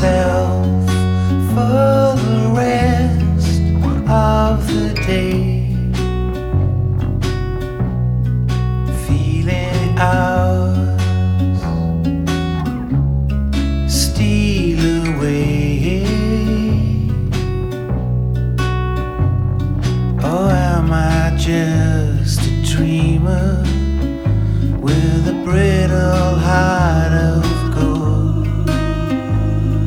myself for the rest of the day, feeling ours steal away. Or am I just a dreamer